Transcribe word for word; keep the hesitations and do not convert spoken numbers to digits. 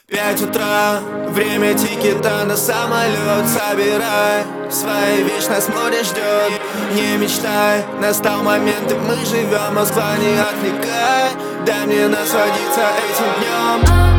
Пять утра, время тикета на самолет. Собирай свои вещи, нас море ждет. Не мечтай, настал момент, и мы живем. Москва, не отвлекай, дай мне насладиться этим днем.